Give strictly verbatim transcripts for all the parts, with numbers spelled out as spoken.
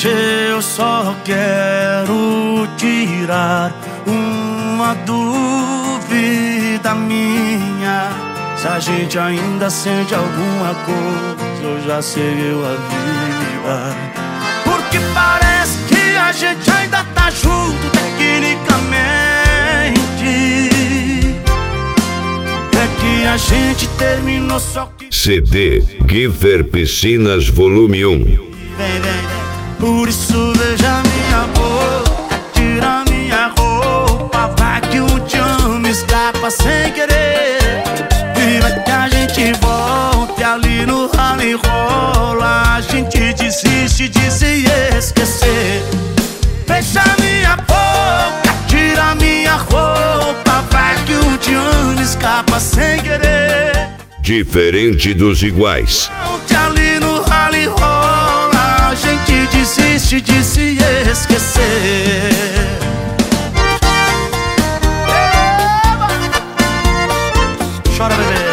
Hoje eu só quero tirar uma dúvida minha. Se a gente ainda sente alguma coisa ou já seguiu a vida. Porque parece que a gente ainda tá junto tecnicamente. É que a gente terminou só que... C D Giffer Piscinas Volume um. Vem, vem, vem. Por isso veja minha boca, tira minha roupa, vai que um tchan me escapa sem querer. E vai que a gente volte ali no rally rola, a gente desiste de se esquecer. Fecha minha boca, tira minha roupa, vai que um tchan me escapa sem querer. Diferente dos iguais. Volte ali no rally rola, a gente desiste de se esquecer. Chora, bebê.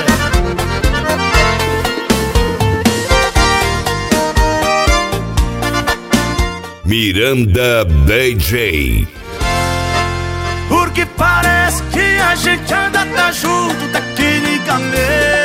Miranda D J. Porque parece que a gente ainda tá junto tecnicamente.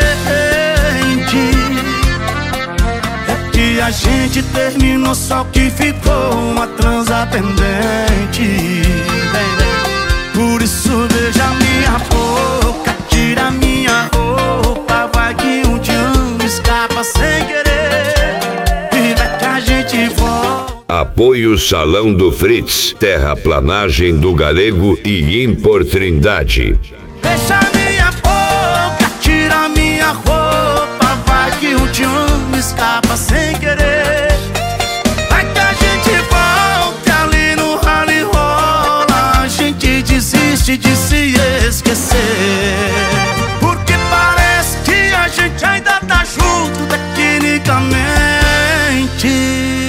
É que a gente terminou, só que ficou uma transa pendente. Vem, vem. Por isso veja minha boca, tira minha roupa, vai que um dia me escapa sem querer. E vai que a gente volta. Apoio Salão do Fritz, Terraplanagem do Galego e Impor Trindade. Fecha minha boca, tira minha roupa, vai que um tchan me escapa sem querer. Vai que a gente volte ali no rally rola, a gente desiste de se esquecer. Porque parece que a gente ainda tá junto tecnicamente.